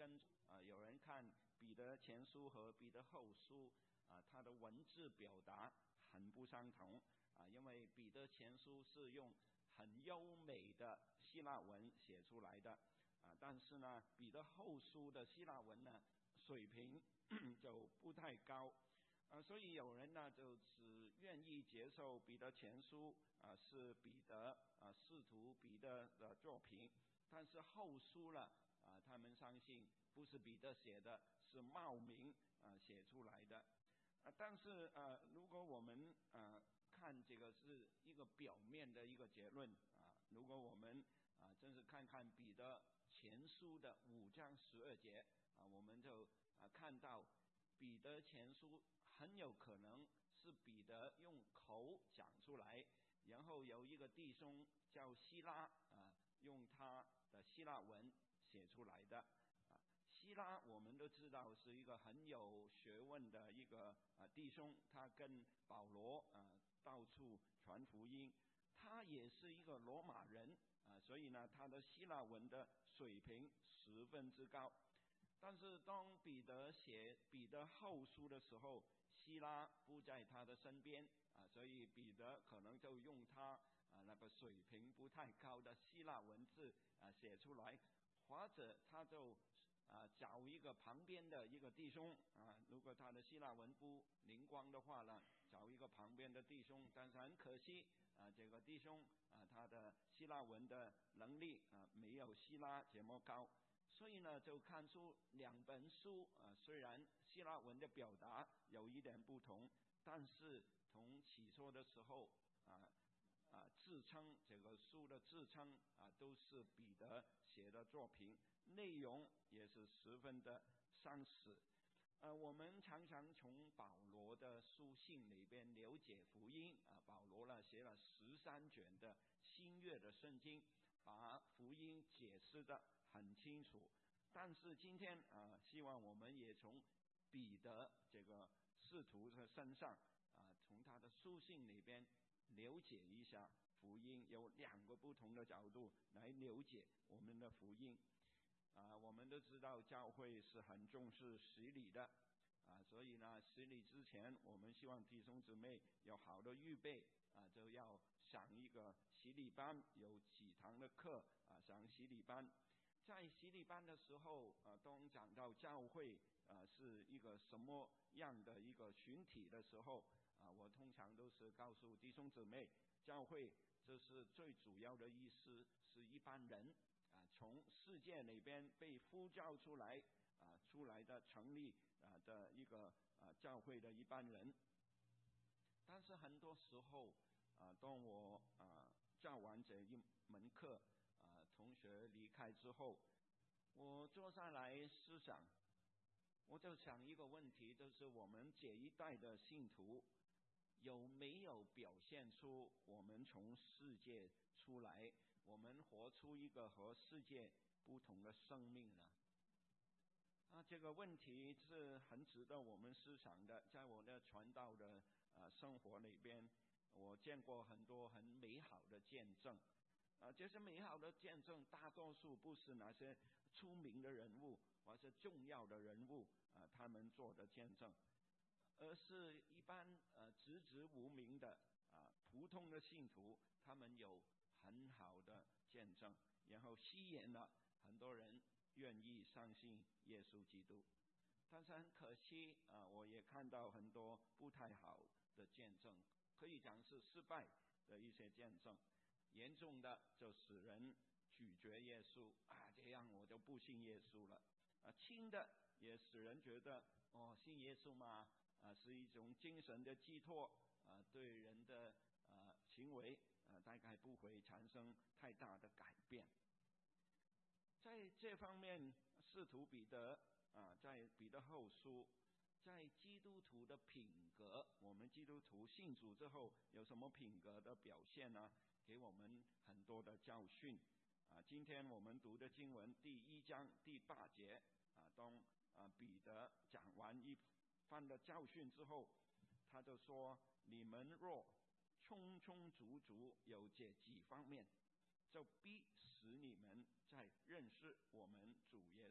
有人看彼得前书和彼得后书它的文字表达很不相同因为彼得前书是用很优美的希腊文写出来的但是呢彼得后书的希腊文呢水平就不太高所以有人呢就只愿意接受彼得前书是彼得使徒彼得的作品，但是后书呢他们相信不是彼得写的，是冒名写出来的但是如果我们看这个是一个表面的一个结论如果我们真是看看彼得前书的5章12节我们就看到彼得前书很有可能是彼得用口讲出来，然后有一个弟兄叫希拉用他的希腊文写出来的希拉我们都知道是一个很有学问的一个弟兄，他跟保罗到处传福音，他也是一个罗马人所以呢他的希腊文的水平10分之高。但是当彼得写彼得后书的时候，希拉不在他的身边所以彼得可能就用他那个水平不太高的希腊文字写出来，或者他就找一个旁边的一个弟兄如果他的希腊文不灵光的话呢，找一个旁边的弟兄，但是很可惜这个弟兄他的希腊文的能力没有希拉这么高，所以呢就看出2本书虽然希腊文的表达有一点不同，但是从起初的时候自称这个书的自称都是彼得写的作品，内容也是10分的相似我们常常从保罗的书信里边了解福音保罗呢写了13卷的新约的圣经，把福音解释得很清楚，但是今天希望我们也从彼得这个使徒的身上从他的书信里边了解一下福音，有2个不同的角度来了解我们的福音我们都知道教会是很重视洗礼的所以呢洗礼之前我们希望弟兄姊妹有好的预备就要上一个洗礼班，有几堂的课上洗礼班。在洗礼班的时候当讲到教会是一个什么样的一个群体的时候我通常都是告诉弟兄姊妹，教会这是最主要的意思是一般人从世界里边被呼召出来的成立的一个教会的一般人。但是很多时候当我教完这一门课同学离开之后，我坐下来思想，我就想一个问题，就是我们这一代的信徒有没有表现出我们从世界出来，我们活出一个和世界不同的生命呢这个问题是很值得我们思想的。在我的传道的生活里边，我见过很多很美好的见证这些美好的见证大多数不是那些出名的人物或是重要的人物他们做的见证，而是一般籍籍无名的普通的信徒，他们有很好的见证，然后吸引了很多人愿意相信耶稣基督。但是很可惜我也看到很多不太好的见证，可以讲是失败的一些见证，严重的就使人拒绝耶稣这样我就不信耶稣了轻的也使人觉得信耶稣嘛是一种精神的寄托对人的行为大概不会产生太大的改变。在这方面使徒彼得在彼得后书在基督徒的品格，我们基督徒信主之后有什么品格的表现呢，给我们很多的教训今天我们读的经文第1章第8节当彼得讲完一番的教训之后，他就说，你们若充充足足有这几方面，就必使你们在认识我们主耶稣基督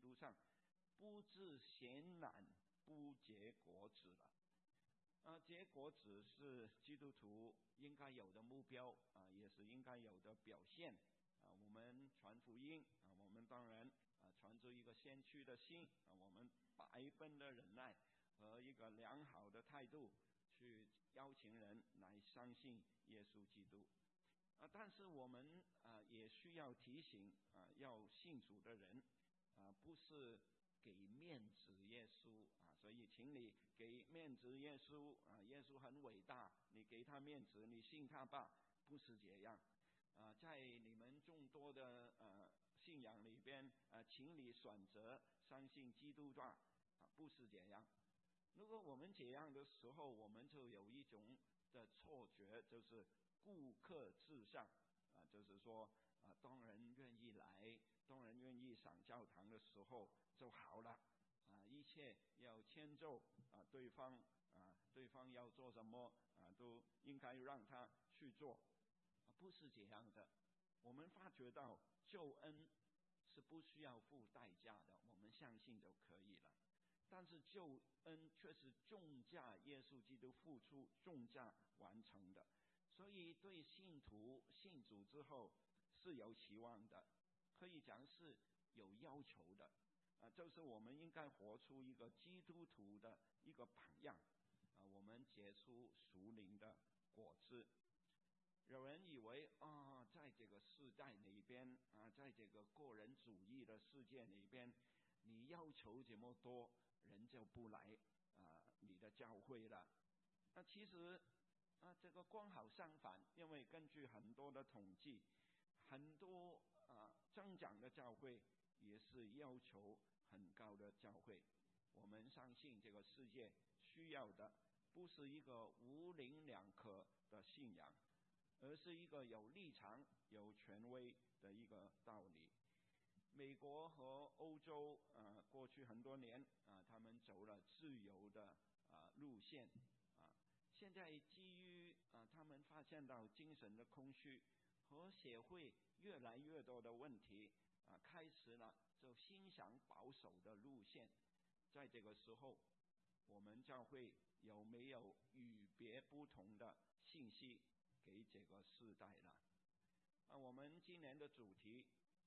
途上，不知闲懒，不结果子了。结果子是基督徒应该有的目标也是应该有的表现我们传福音我们当然传着一个先驱的心我们百分的忍耐和一个良好的态度去邀请人来相信耶稣基督但是我们也需要提醒要信主的人不是给面子耶稣所以请你给面子耶稣耶稣很伟大，你给他面子，你信他吧，不是这样在你们众多的信仰里边请你选择相信基督吧不是这样。如果我们这样的时候，我们就有一种的错觉，就是顾客至上就是说当人愿意来，当人愿意上教堂的时候就好了一切要迁就对方要做什么都应该让他去做不是这样的。我们发觉到救恩是不需要付代价的，我们相信就可以了，但是救恩却是重价耶稣基督付出重价完成的，所以对信徒信主之后是有期望的，可以讲是有要求的就是我们应该活出一个基督徒的一个榜样我们结出属灵的果子。有人以为在这个世代里边在这个个人主义的世界里边，你要求这么多，人就不来你的教会了其实这个刚好相反，因为根据很多的统计，很多增长的教会也是要求很高的教会。我们相信这个世界需要的不是一个模棱两可的信仰，而是一个有立场有权威的一个道理。美国和欧洲过去很多年他们走了自由的路线现在基于他们发现到精神的空虚和社会越来越多的问题开始了就欣赏保守的路线。在这个时候，我们教会有没有与别不同的信息给这个世代了我们今年的主题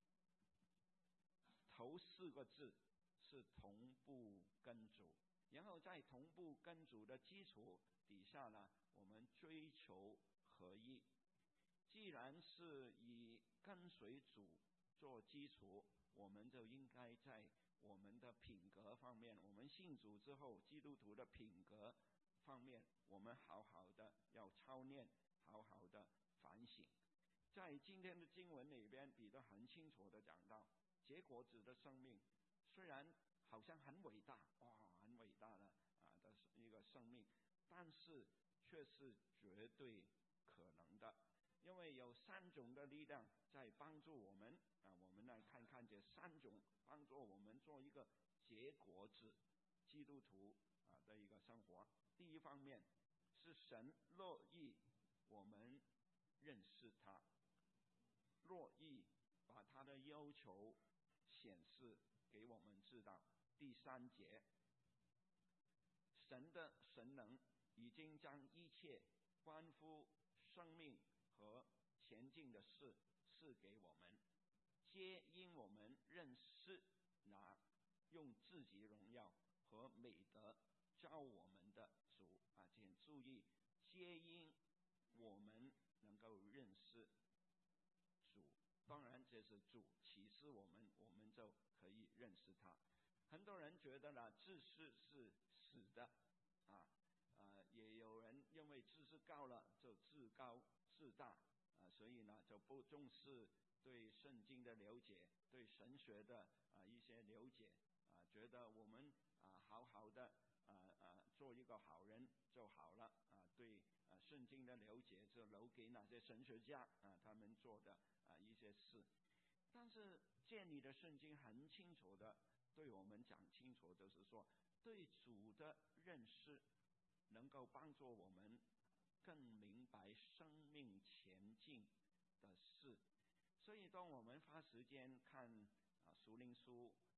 头4个字是同步跟主，然后在同步跟主的基础底下呢，我们追求合一。既然是以跟随主做基础，我们就应该在我们的品格方面，我们信主之后基督徒的品格方面，我们好好的要操练，好好的反省。在今天的经文里边，彼得很清楚的讲到，结果子的生命虽然好像很伟大很伟大的的一个生命，但是却是绝对可能的，因为有3种的力量在帮助我们我们来看看这3种帮助我们做一个结果子基督徒的一个生活。第一方面是神乐意我们认识他，乐意把他的要求显示给我们知道。第3节，神的神能已经将一切关乎生命和前进的事赐给我们，皆因我们认识用自己荣耀和美德召我们的主请注意，皆因我们能够认识主，当然这是主启示我们，我们就可以认识他。很多人觉得知识是死的也有人因为知识高了就自高自大所以呢就不重视对圣经的了解，对神学的一些了解觉得我们好好的做一个好人就好了对圣经的了解就留给那些神学家他们做的一些事。但是建立的圣经很清楚的对我们讲清楚，就是说对主的认识能够帮助我们更明白生命前进的事。所以当我们花时间看属灵书，花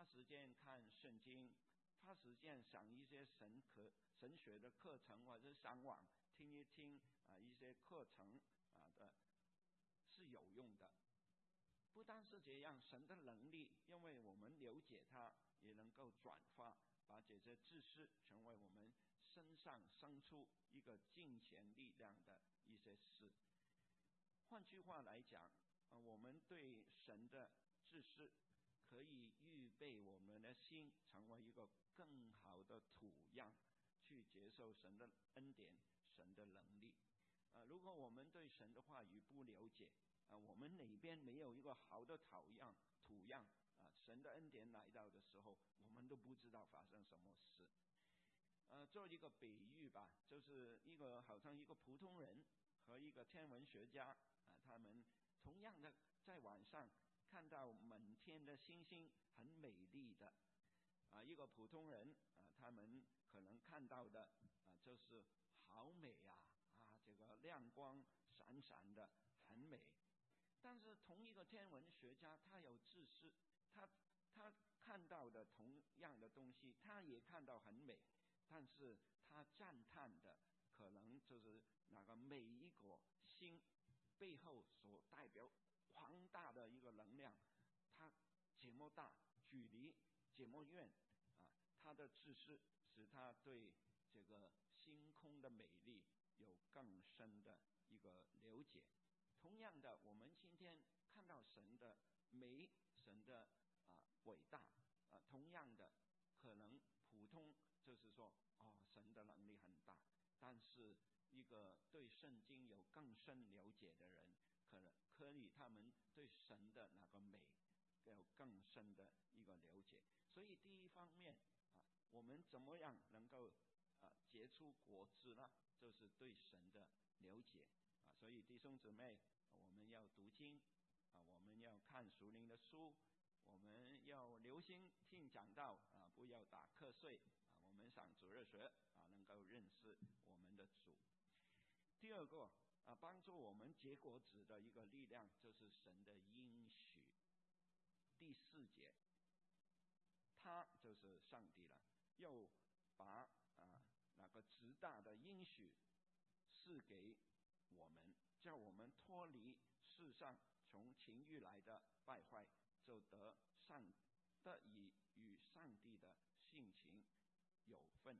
时间看圣经，花时间上一些神学的课程，或者上网听一听一些课程是有用的。不单是这样，神的能力，因为我们了解它，也能够转化，把这些知识成为我们身上生出一个金钱力量的一些事。换句话来讲，我们对神的知识可以预备我们的心成为一个更好的土样，去接受神的恩典、神的能力。如果我们对神的话语不了解，我们哪边没有一个好的土样，神的恩典来到的时候，我们都不知道发生什么事。做一个比喻吧，就是好像一个普通人和一个天文学家他们同样的在晚上看到满天的星星很美丽的一个普通人他们可能看到的就是好美这个亮光闪闪的很美。但是同一个天文学家，他有知识，他看到的同样的东西，他也看到很美，但是他赞叹的可能就是那个每一个星背后所代表庞大的一个能量，它这么大，距离这么远他的知识使他对这个星空的美丽有更深的一个了解。同样的，我们今天看到神的美，神的伟大同样的可能普通就是说神的能力很大，但是一个对圣经有更深了解的人，可以他们对神的那个美有更深的一个了解。所以第一方面我们怎么样能够结出果子呢？就是对神的了解所以弟兄姊妹，我们要读经我们要看属灵的书，我们要留心听讲道不要打瞌睡我们上主日学能够认识我们的主。第二个帮助我们结果子的一个力量就是神的应许。第4节，他就是上帝了，又把那个极大的应许赐给我们，叫我们脱离世上从情欲来的败坏，就得以与上帝的性情有份。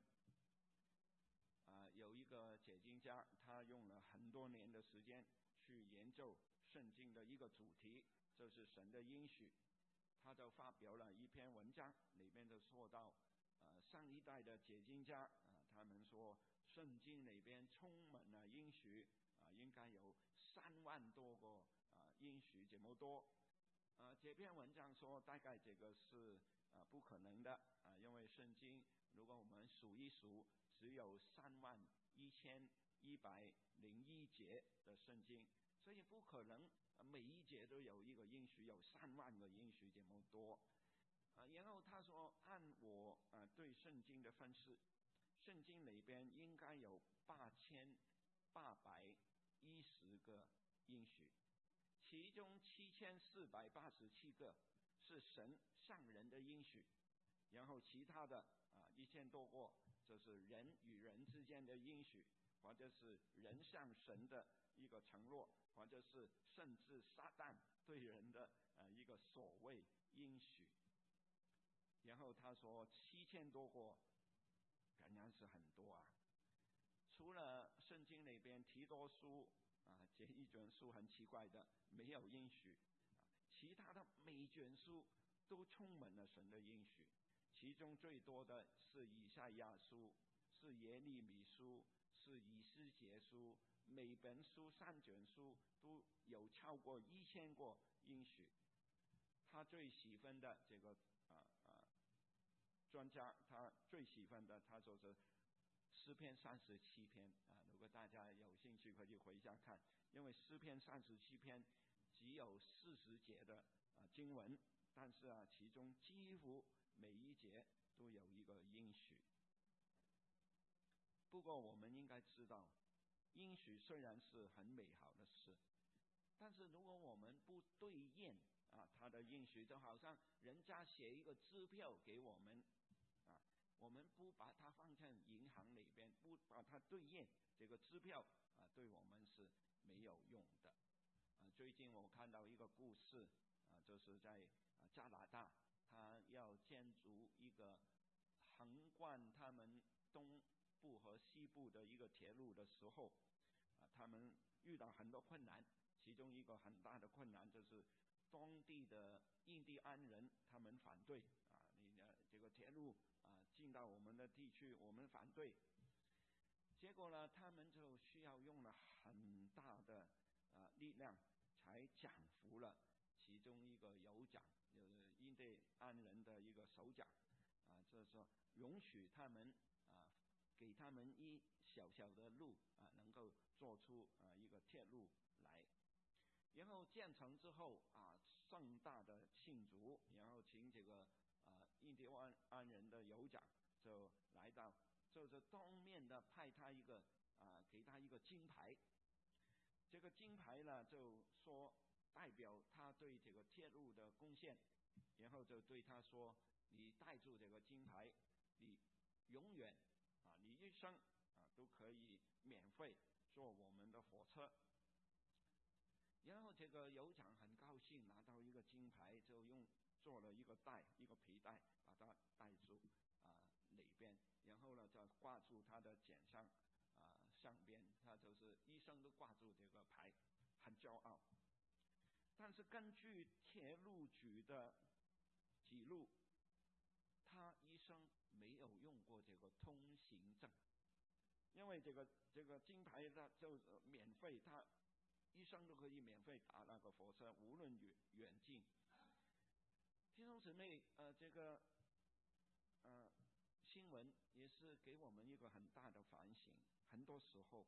有一个解经家，他用了很多年的时间去研究圣经的一个主题，就是神的应许。他就发表了一篇文章，里面就说到上一代的解经家他们说圣经里边充满了应许应该有3万多个应许这么多这篇文章说大概这个是不可能的因为圣经如果我们数一数只有31101节的圣经，所以不可能每一节都有一个应许，有3万个应许这么多然后他说按我对圣经的分析，圣经里边应该有8810个应许，其中7487个是神向人的应许，然后其他的1000多个就是人与人之间的应许，或者是人向神的一个承诺，或者是甚至撒旦对人的一个所谓应许。然后他说7000多个仍然是很多除了圣经那边提多书这一卷书很奇怪的没有应许，其他的每卷书都充满了神的应许，其中最多的是以赛亚书，是耶利米书，是以斯帖书，每本书3卷书都有超过1000个应许。他最喜欢的这个专家，他最喜欢的他说是诗篇37篇如果大家有兴趣可以回家看，因为诗篇37篇只有40节的经文，但是其中几乎每一节都有一个应许。不过我们应该知道，应许虽然是很美好的事，但是如果我们不兑现他的应许就好像人家写一个支票给我们我们不把它放在银行里边，不把它兑现，这个支票对我们是没有用的。最近我看到一个故事就是在加拿大，他要建筑一个横贯他们东部和西部的一个铁路的时候他们遇到很多困难，其中一个很大的困难就是当地的印第安人他们反对你这个铁路进到我们的地区，我们反对。结果呢，他们就需要用了很大的力量才讲服了其中一个酋长，就是印第安人的一个首长就是说容许他们给他们一小小的路能够做出一个铁路来。然后建成之后盛大的庆祝，然后请这个印第安人的酋长就来到，就是当面的派他一个给他一个金牌。这个金牌呢就说代表他对这个铁路的贡献，然后就对他说，你带住这个金牌，你永远你一生都可以免费坐我们的火车。然后这个酋长很高兴，拿到一个金牌，就做了一个皮带把它带住里边，然后呢再挂住他的肩上上边，他就是一生都挂住这个牌，很骄傲。但是根据铁路局的记录，他一生没有用过这个通行证，因为这个金牌它就免费，他一生都可以免费打那个火车，无论远近。弟兄姊妹这个新闻也是给我们一个很大的反省。很多时候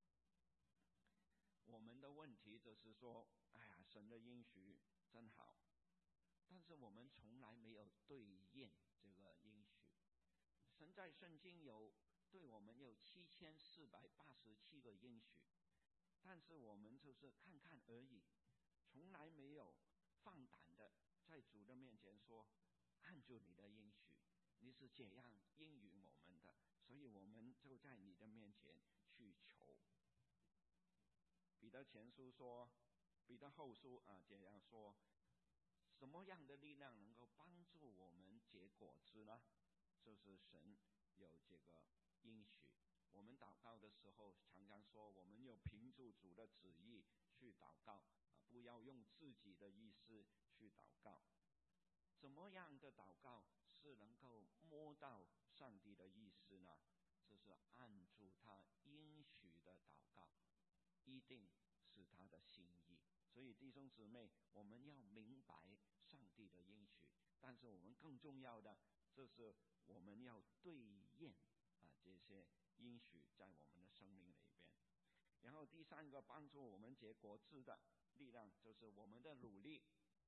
我们的问题就是说，哎呀，神的应许真好，但是我们从来没有兑现这个应许。神在圣经对我们有7487个应许，但是我们就是看看而已，从来没有放胆的在主的面前说，按住你的应许，你是这样应允我们的，所以我们就在你的面前去求。彼得前书说，彼得后书这样说，什么样的力量能够帮助我们结果子呢？就是神有这个应许。我们祷告的时候常常说，我们要凭着主的旨意去祷告不要用自己的意思去祷告。怎么样的祷告是能够摸到上帝的意思呢？就是按住他应许的祷告，一定是他的心意。所以弟兄姊妹，我们要明白上帝的应许，但是我们更重要的就是我们要兑现这些应许在我们的生命里边。然后第三个帮助我们结果子的力量就是我们的努力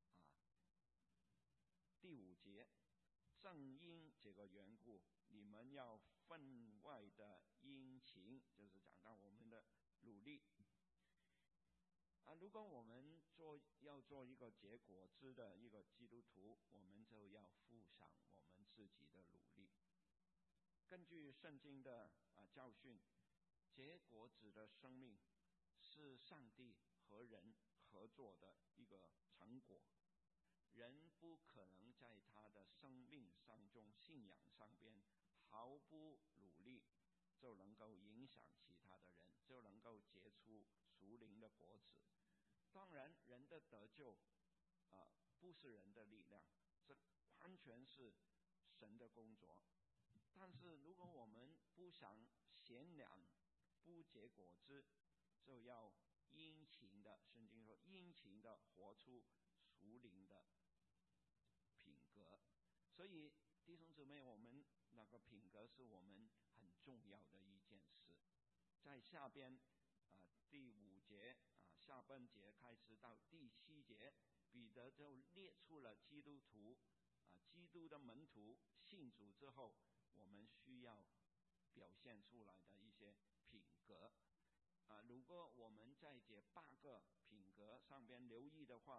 第5节，正因这个缘故，你们要分外的殷勤，就是讲到我们的努力如果我们要做一个结果子的一个基督徒，我们就要付上我们自己的努力。根据圣经的教训，结果子的生命是上帝和人合作的一个成果。人不可能在他的生命上中信仰上边毫不努力就能够影响其他的人，就能够结出属灵的果子。当然人的得救不是人的力量，这完全是神的工作。但是如果我们不想闲懒不结果子，就要殷勤的，圣经说殷勤的活出属灵的品格。所以弟兄姊妹，我们那个品格是我们很重要的一件事。在下边第5节下半节开始到第7节，彼得就列出了基督徒基督的门徒信主之后我们需要表现出来的一些品格如果我们在这8个品格上边留意的话，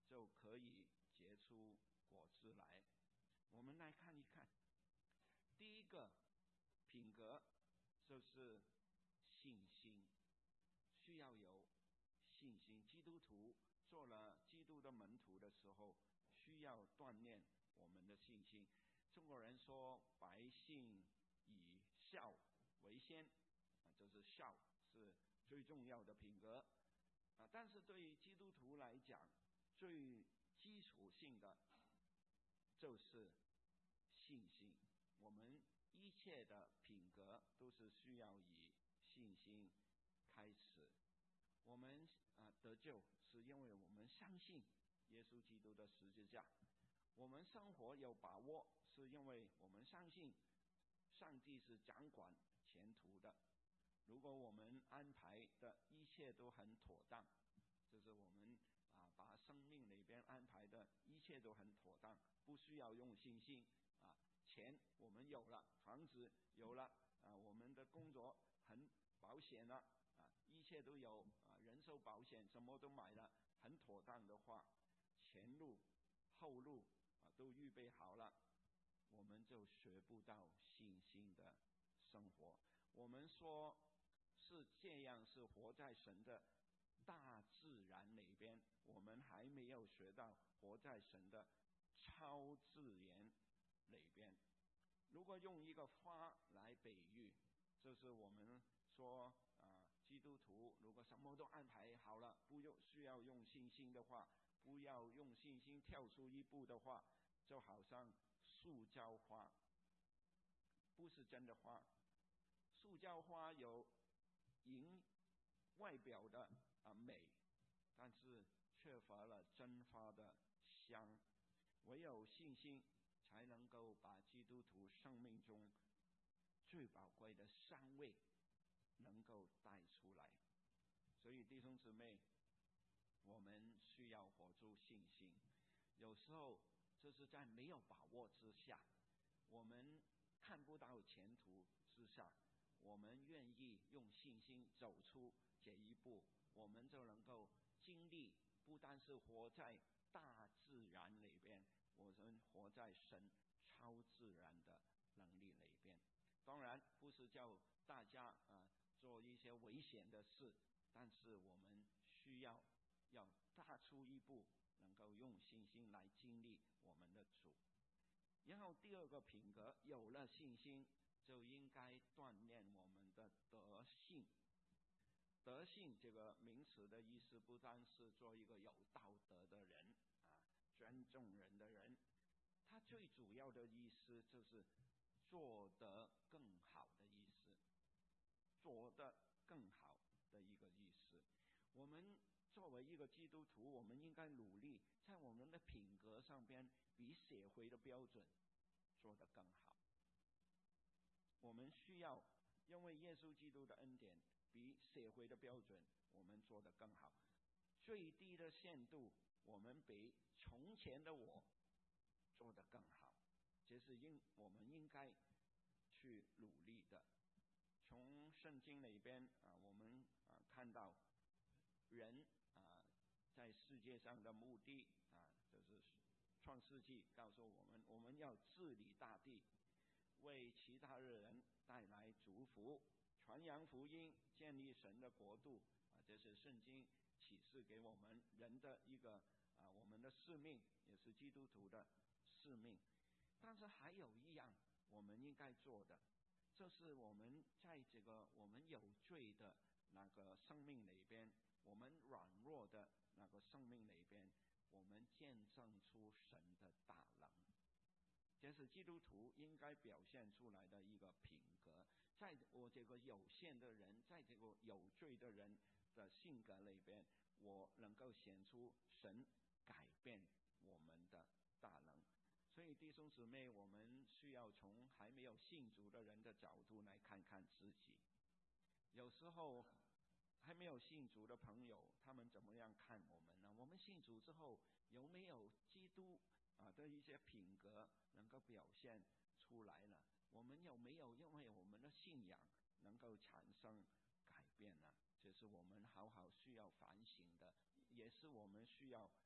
就可以结出果子来。我们来看一看，第一个品格就是信心，需要有信心。基督徒做了基督的门徒的时候，需要锻炼我们的信心。中国人说百姓以孝为先，就是孝是最重要的品格。但是对于基督徒来讲，最基础性的就是信心。我们一切的品格都是需要以信心开始。我们得救是因为我们相信耶稣基督的十字架，我们生活有把握是因为我们相信上帝是掌管前途的。如果我们安排的一切都很妥当，就是我们把生命里边安排的一切都很妥当，不需要用信心钱我们有了，房子有了我们的工作很保险了一切都有人寿保险什么都买了，很妥当的话，前路后路都预备好了，我们就学不到信心的生活。我们说是这样，是活在神的大自然里边，我们还没有学到活在神的超自然里边。如果用一个花来比喻，就是我们说基督徒如果什么都安排好了，不需要用信心的话，不要用信心跳出一步的话，就好像塑胶花，不是真的花。塑胶花有外表的美，但是缺乏了真花的香。唯有信心才能够把基督徒生命中最宝贵的香味能够带出来。所以弟兄姊妹，我们需要活出信心。有时候就是在没有把握之下，我们看不到前途之下，我们愿意用信心走出这一步，我们就能够经历不单是活在大自然里边，我们活在神超自然的能力里边。当然不是叫大家做一些危险的事，但是我们需要踏出一步，能够用信心来经历我们的主。然后第二个品格，有了信心就应该锻炼我们的德性。德性这个名词的意思不单是做一个有道德的人尊重人的人，它最主要的意思就是做得更好的意思，做得更好的一个意思。我们作为一个基督徒，我们应该努力在我们的品格上边比社会的标准做得更好。我们需要因为耶稣基督的恩典比社会的标准我们做得更好。最低的限度我们比从前的我做得更好，这是我们应该去努力的。从圣经里边我们看到人在世界上的目的就是创世纪告诉我们，我们要治理大地，为其他的人带来祝福，传扬福音，建立神的国度这是圣经启示给我们人的一个我们的使命，也是基督徒的使命。但是还有一样我们应该做的，就是我们在这个我们有罪的那个生命里边，我们软弱的那个生命里边，我们见证出神的大能。这是基督徒应该表现出来的一个品格。在我这个有限的人，在这个有罪的人的性格里边，我能够显出神改变我们的大能。所以弟兄姊妹，我们需要从还没有信主的人的角度来看看自己。有时候还没有信主的朋友，他们怎么样看我们呢？我们信主之后有没有基督的一些品格能够表现出来了？我们有没有因为我们的信仰能够产生改变呢？这是我们好好需要反省的，也是我们需要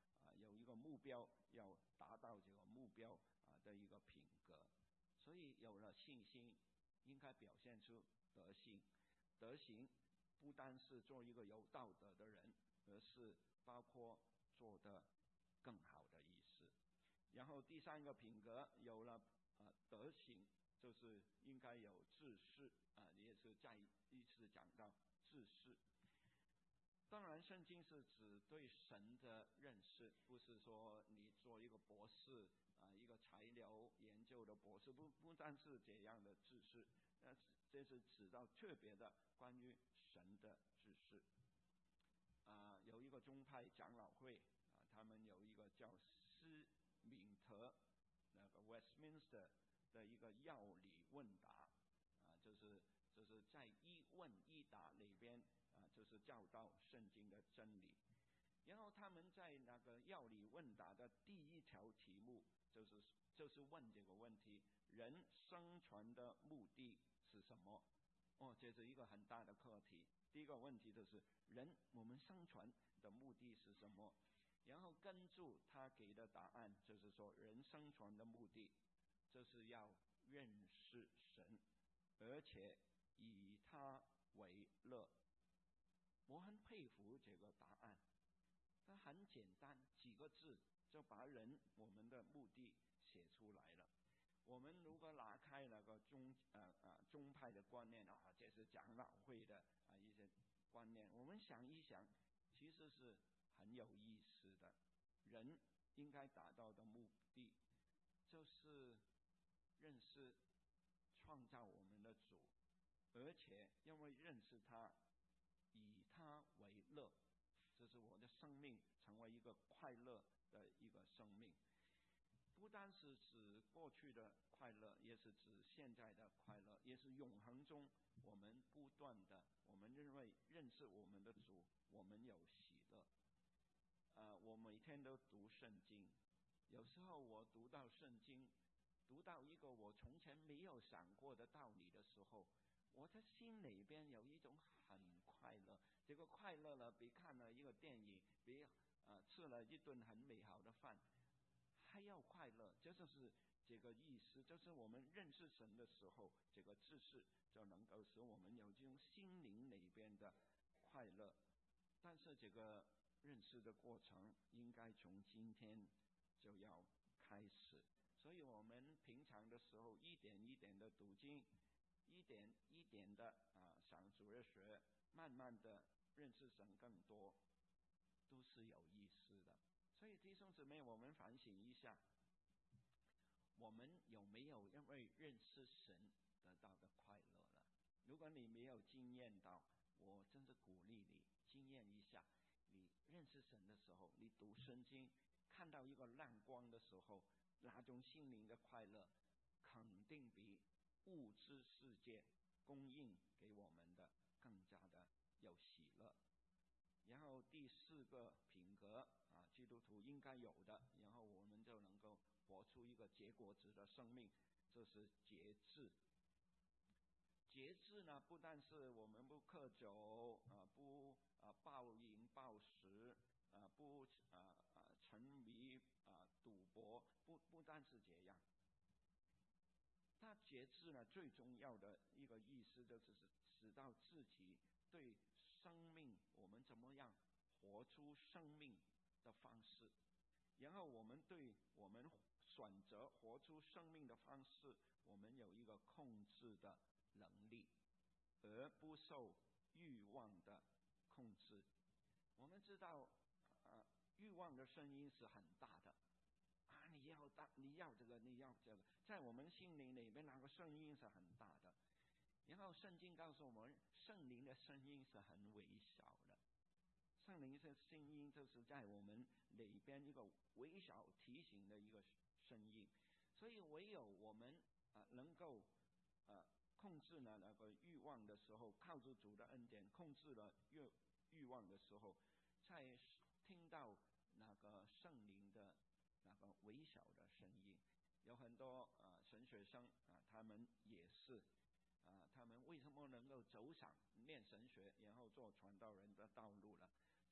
有一个目标，要达到这个目标的一个品格。所以有了信心，应该表现出德行。德行不单是做一个有道德的人，而是包括做得更好的意思。然后第三个品格有了德行，就是应该有志士也是再一次讲到志士。当然圣经是指对神的认识，不是说你做一个博士一个材料研究的博士，不但是这样的知识，这是指到特别的关于神的知识。有一个宗派长老会他们有一个叫施敏特那个 Westminster 的一个要理问答就是在一问一答里边就是教导圣经的真理。然后他们在那个要理问答的第一条题目就是问这个问题：人生存的目的是什么？这是一个很大的课题。第一个问题就是我们生存的目的是什么？然后跟住他给的答案就是说，人生存的目的就是要认识神，而且以他为乐。我很佩服这个答案，它很简单，几个字就把我们的目的写出来了。我们如果拿开那个宗派的观念这是长老会的一些观念，我们想一想，其实是很有意思的。人应该达到的目的就是认识创造我们的主，而且因为认识他，以他为乐，就是我的生命成为一个快乐的一个生命。不单是指过去的快乐，也是指现在的快乐，也是永恒中我们不断的，我们认为认识我们的主，我们有喜乐。我每天都读圣经，有时候我读到圣经，读到一个我从前没有想过的道理的时候，我的心里边有一种很快乐。这个快乐呢，比看了一个电影，比吃了一顿很美好的饭还要快乐。这就是这个意思，就是我们认识神的时候，这个知识就能够使我们有这种心灵里边的快乐。但是这个认识的过程应该从今天就要开始，所以我们平常的时候一点一点的读经，一点一点的上主日学，慢慢的认识神更多，都是有意思的。所以弟兄姊妹，我们反省一下，我们有没有因为认识神得到的快乐了？如果你没有经验到，我真是鼓励你经验一下。你认识神的时候，你读圣经看到一个亮光的时候，那种心灵的快乐肯定比物质世界供应给我们的更加的有喜乐。然后第四个品格基督徒应该有的，然后我们就能够活出一个结果子的生命，这是节制。节制呢，不但是我们不喝酒不暴饮暴食不沉迷赌博，不但是这样。它节制呢，最重要的一个意思就是使到自己对生命，我们怎么样活出生命的方式，然后我们对我们选择活出生命的方式，我们有一个控制的能力，而不受欲望的控制。我们知道欲望的声音是很大的你要这个你要这个，在我们心灵里面那个声音是很大的。然后圣经告诉我们，圣灵的声音是很微小的。圣灵的声音就是在我们里边一个微小提醒的一个声音。所以唯有我们能够控制了那个欲望的时候，靠着主的恩典控制了欲望的时候，才听到那个圣灵的那个微小的声音。有很多神学生他们也是他们为什么能够走上念神学然后做传道人的道路了？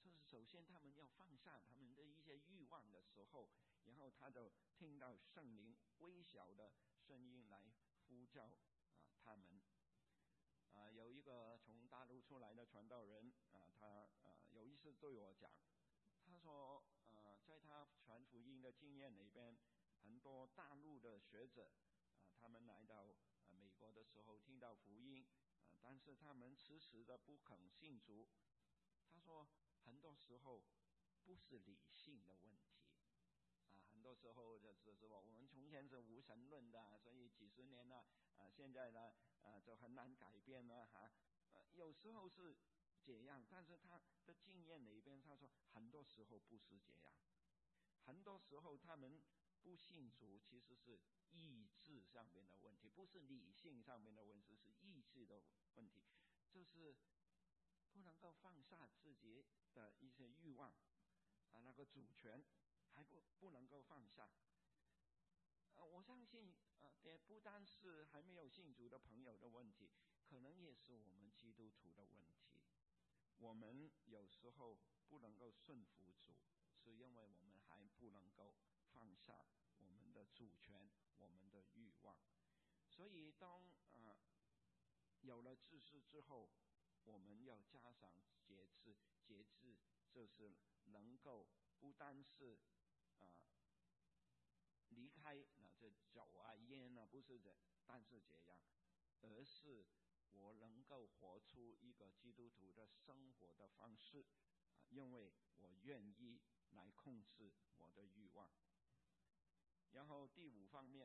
就是首先他们要放下他们的一些欲望的时候，然后他就听到圣灵微小的声音来呼叫他们。有一个从大陆出来的传道人他有一次对我讲，他说在他传福音的经验里边，很多大陆的学者他们来到美国的时候听到福音但是他们迟迟的不肯信主。他说很多时候不是理性的问题很多时候就是说我们从前是无神论的，所以几十年了现在呢就很难改变了有时候是这样，但是他的经验里边他说很多时候不是这样，很多时候他们不信主其实是意志上面的问题，不是理性上面的问题，是意志的问题，就是不能够放下自己的一些欲望那个主权还不能够放下我相信也不单是还没有信主的朋友的问题，可能也是我们基督徒的问题。我们有时候不能够顺服主，是因为我们还不能够放下我们的主权，我们的欲望。所以当有了知识之后，我们要加上节制。节制就是能够不单是离开这酒烟不是但是这样，而是我能够活出一个基督徒的生活的方式因为我愿意来控制我的欲望。然后第5方面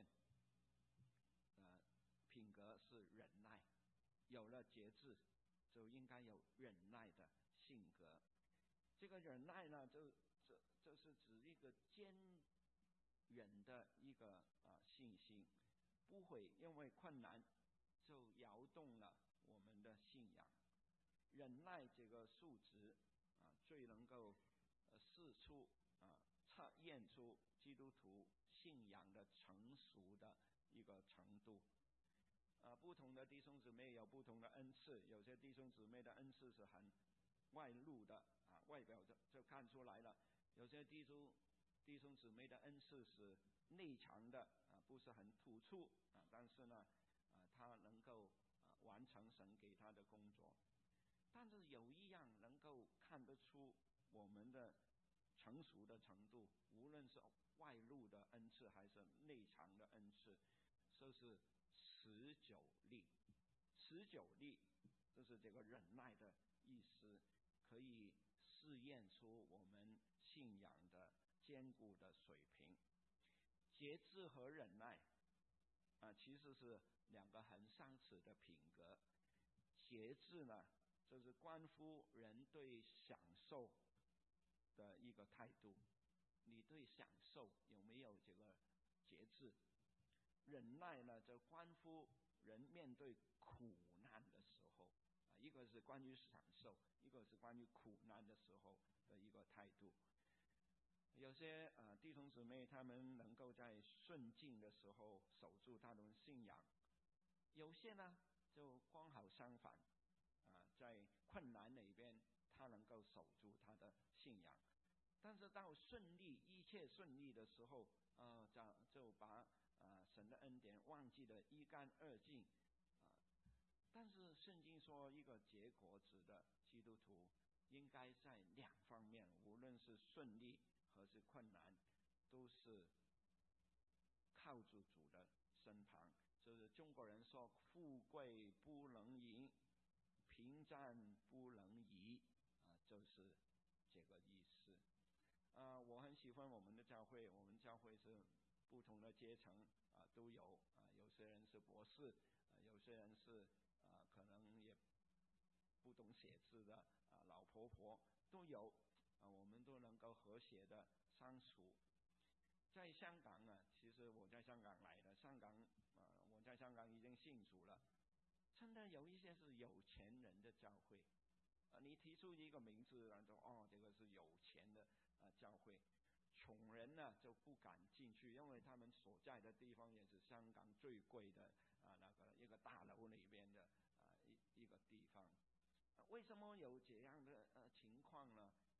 品格是忍耐，有了节制就应该有忍耐的性格。这个忍耐呢就是指一个坚忍的一个信心，不会因为困难就摇动了我们的信仰。忍耐这个数值最能够试出测验出基督徒信仰的成熟的一个程度不同的弟兄姊妹有不同的恩赐，有些弟兄姊妹的恩赐是很外露的外表就看出来了，有些弟兄姊妹的恩赐是内藏的不是很突出但是呢他能够完成神给他的工作。但是有一样能够看得出我们的成熟的程度，无论是外露的恩赐还是内藏的恩赐，就是持久力。持久力就是这个忍耐的意思，可以试验出我们信仰的坚固的水平。节制和忍耐其实是2个很相似的品格。节制呢就是关乎人对享受的一个态度，你对享受有没有这个节制。忍耐呢就关乎人面对苦难的时候一个是关于享受，一个是关于苦难的时候的一个态度。有些弟兄姊妹他们能够在顺境的时候守住他们信仰，有些呢就刚好相反在困难里边他能够守住他的信仰，但是到一切顺利的时候就把神的恩典忘记得一干二净但是圣经说一个结果子的基督徒应该在2方面，无论是顺利和是困难，都是靠住主的身旁。就是中国人说富贵不能淫，平战不能移就是这个意思我很喜欢我们的教会，我们教会是不同的阶层都有有些人是博士有些人是可能也不懂写字的老婆婆都有我们都能够和谐的相处。在香港其实我在香港来的，我在香港已经信主了，真的有一些是有钱人的教会你提出一个名字说这个是有钱的教会，穷人呢就不敢进去，因为他们所在的地方也是香港最贵的那个一个大楼里边的一个地方为什么有这样的情况呢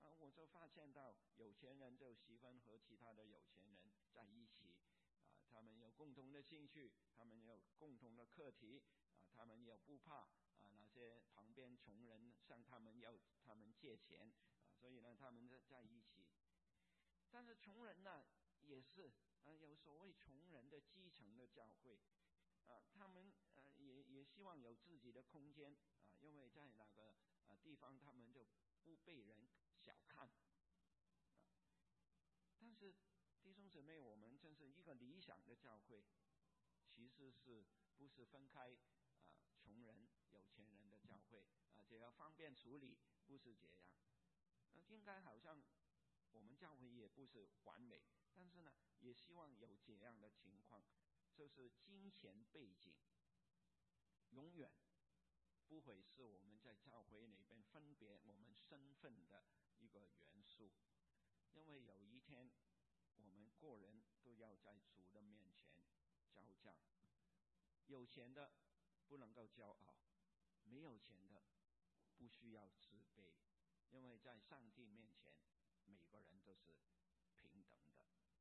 我就发现到有钱人就喜欢和其他的有钱人在一起，他们有共同的兴趣，他们有共同的课题，他们也不怕那些旁边穷人向他们要他们借钱，所以呢他们在一起。但是穷人呢也是有所谓穷人的基层的教会，他们也希望有自己的空间，因为在那个地方他们就不被人小看。但是弟兄姊妹，我们真是一个理想的教会，其实不是分开穷人有钱人的教会，只要方便处理，不是这样。应该好像我们教会也不是完美，但是呢也希望有这样的情况，就是金钱背景永远不会是我们在教会里边分别我们身份的一个元素。因为有一天我们个人都要在主的面前交账，有钱的不能够骄傲，没有钱的不需要自卑，因为在上帝面前每个人都是平等的。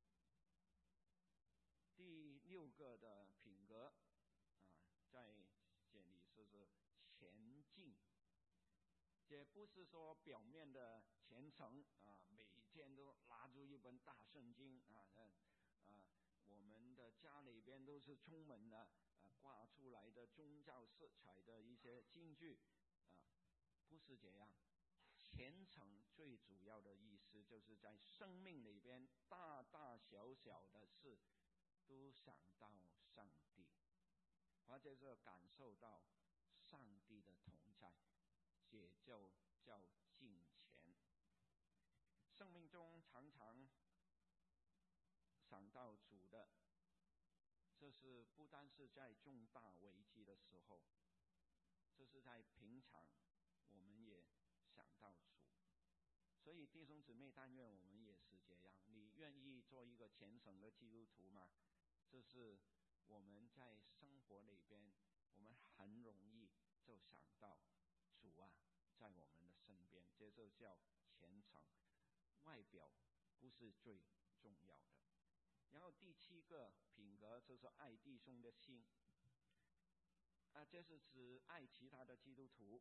第6个的品格在这里是前进，也不是说表面的虔诚每天都拿出一本大圣经我们的家里边都是充满了挂出来的宗教色彩的一些金句不是这样。虔诚最主要的意思就是在生命里边大大小小的事都想到上帝，或者是感受到上帝的同在，也就叫敬虔。生命中常常想到主的，这是不单是在重大危机的时候，这是在平常我们也想到主。所以弟兄姊妹，但愿我们也是这样。你愿意做一个虔诚的基督徒吗？这是我们在生活里边我们很容易就想到主在我们的身边，这就叫虔诚。外表不是最重要的。然后第7个品格就是爱弟兄的心这是指爱其他的基督徒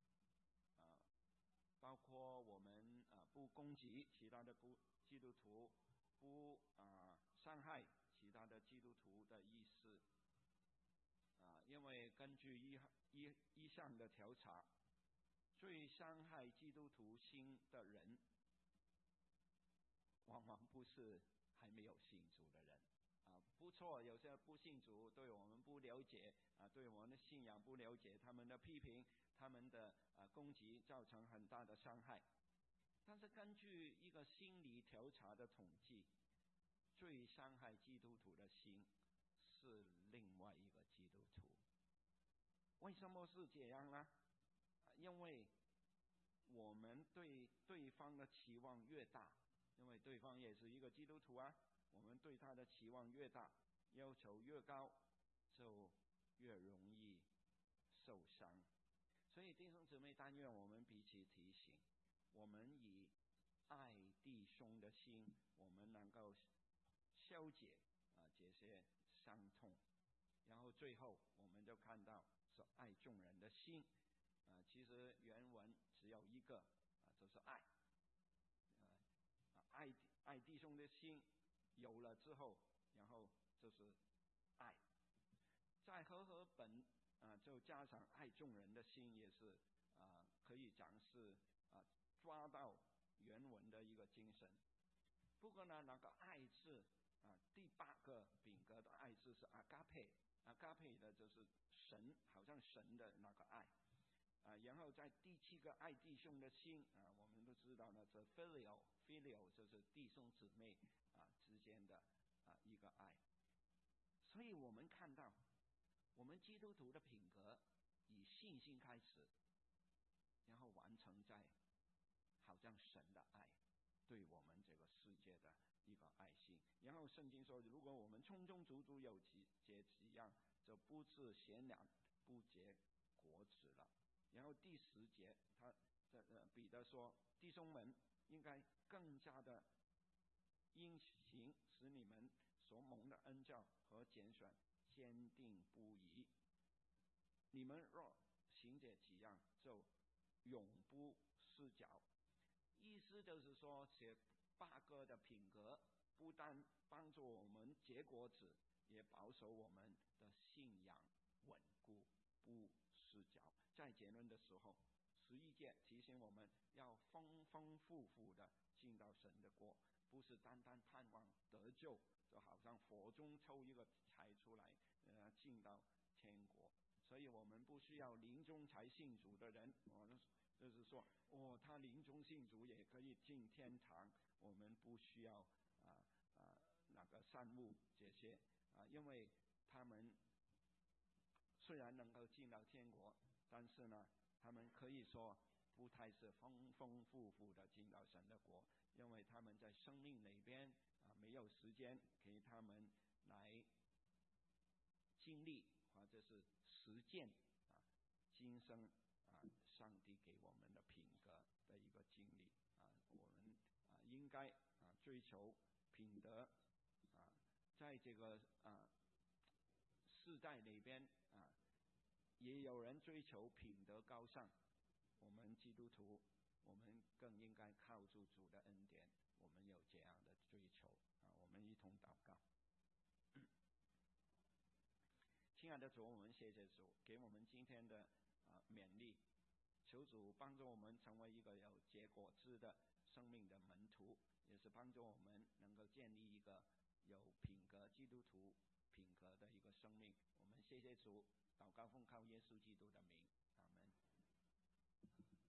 包括我们不攻击其他的基督徒，不伤害其他的基督徒的意思因为根据一项的调查，最伤害基督徒心的人往往不是还没有信主的人不错，有些不信主，对我们不了解对我们的信仰不了解，他们的批评，他们的攻击造成很大的伤害。但是根据一个心理调查的统计，最伤害基督徒的心是另外一个基督徒。为什么是这样呢？因为我们对对方的期望越大，因为对方也是一个基督徒我们对他的期望越大，要求越高，就越容易受伤。所以弟兄姊妹，但愿我们彼此提醒，我们以爱弟兄的心，我们能够消解这些伤痛。然后最后我们就看到是爱众人的心其实原文只有一个就是爱爱弟兄的心有了之后，然后就是爱。在和合本就加上爱众人的心，也是可以讲是抓到原文的一个精神。不过呢，那个爱字第8个品格的爱字是阿嘎佩，阿嘎佩的就是神，好像神的那个爱然后在第7个爱弟兄的心我们都知道呢，这 filial 就是弟兄姊妹之间的一个爱。所以我们看到我们基督徒的品格以信心开始，然后完成在好像神的爱对我们这个世界的一个爱心。然后圣经说，如果我们充充足足有这几样，就不致闲凉不结果子了。然后第10节彼得说，弟兄们， 应该更加的殷行，使你们所蒙的恩召和拣选坚定不移。你们若行这几样，就永不失脚。意思就是说，这8个的品格不但帮助我们结果子，也保守我们的信仰稳固，不失脚。在结论的时候，11节提醒我们要丰丰富富的进到神的国，不是单单盼望得救，就好像火中抽一个柴出来，进到天国。所以我们不需要临终才信主的人，就是说，他临终信主也可以进天堂。我们不需要那个善牧这些因为他们虽然能够进到天国，但是呢，他们可以说不太是丰丰富富的进到神的国，因为他们在生命里边没有时间给他们来经历或者是实践今生上帝给我们的品格的一个经历我们应该追求品德在这个世代里边也有人追求品德高尚，我们基督徒我们更应该靠住主的恩典，我们有这样的追求我们一同祷告。亲爱的主，我们谢谢主给我们今天的勉励，求主帮助我们成为一个有结果子的生命的门徒，也是帮助我们能够建立一个有品格基督徒品格的一个生命。我们谢谢主，祷告奉靠耶稣基督的名。